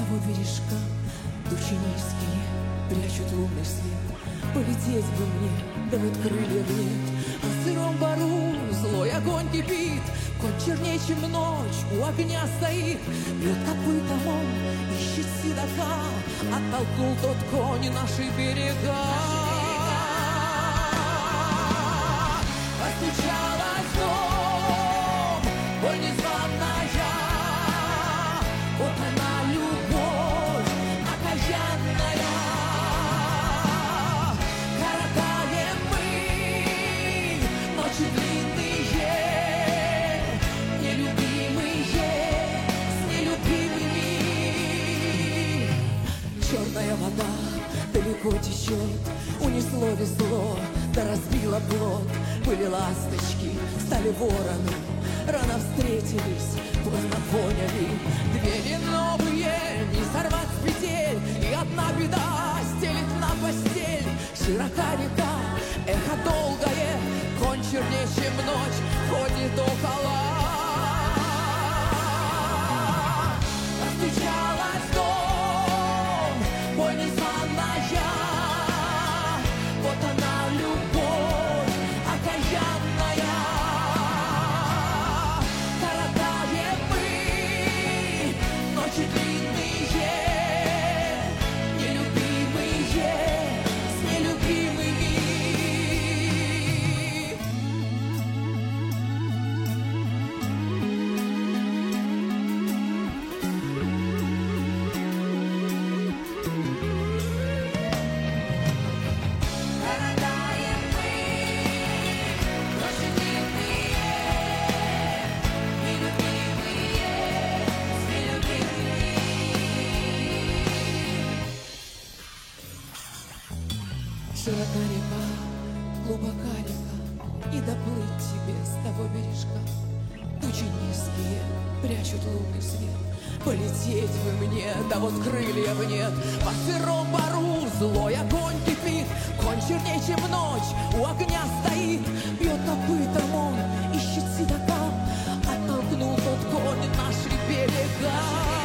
того бережка тучи низкие прячут лунный свет. Полететь бы мне, да вот крыльев нет. А в сыром бару злой огонь кипит, конь черней, чем ночь, у огня стоит. Бьет копытом он, ищет седока, оттолкнул тот конь наши берега. Постучалась в дом, боль незваная, вот она любовь окаянная. Коротаем мы ночи длинные, нелюбимые с нелюбимыми. Черная вода далеко течет, унесло весло, да разбило плот. Были ласточки, стали вороны, рано встретились, поздно поняли. Две новые не сорвать с петель, и одна беда стелит на постель. Широка река, эхо долгое, конь черней, чем ночь, ходит около. Постучалась в дом, боль незваная, вот она любовь окаянная. Коротаем мы ночи длинные, нелюбимые с нелюбимыми. Коротаем мы ночи длинные, нелюбимые с нелюбимыми. Широка река, глубока река, и доплыть тебе с того бережка. Тучи низкие прячут лунный свет. Полететь бы мне, да вот крыльев нет. По сыром бару злой огонь кипит, конь черней, чем ночь, у огня стоит. Бьет копытом он, ищет седока, оттолкнул тот конь наши берега.